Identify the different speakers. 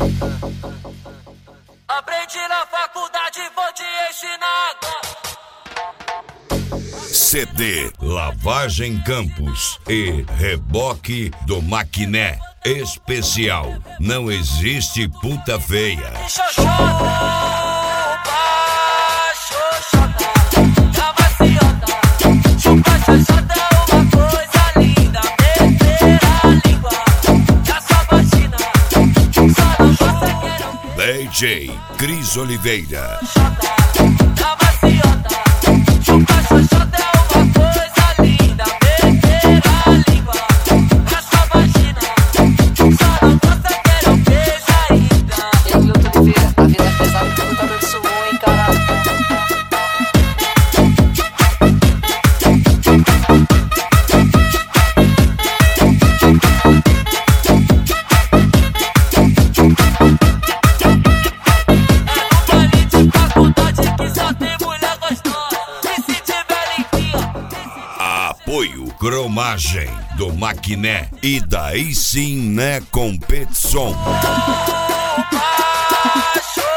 Speaker 1: Aprendi na faculdade, vou te ensinar agora.
Speaker 2: CD Lavagem Campos e Reboque do Maquiné Especial. Não existe puta feia.
Speaker 1: Xoxota, xoxota, tá maciota. Chupa xoxota é uma coisa linda. Meter a língua na sua vagina. Só não gosta que não
Speaker 2: DJ Cris Oliveira.
Speaker 1: xoxota, tá maciota. Chupa xoxota é uma coisa linda. Meter a língua na sua vagina. Só não gosta que não beija ainda.
Speaker 3: Eu e o Oliveira, a vida é pesada, o lutador de sumo, hein, caralho.
Speaker 2: Apoio Cromagem do Maquiné. E daí sim, né, competição.
Speaker 1: Xoxota.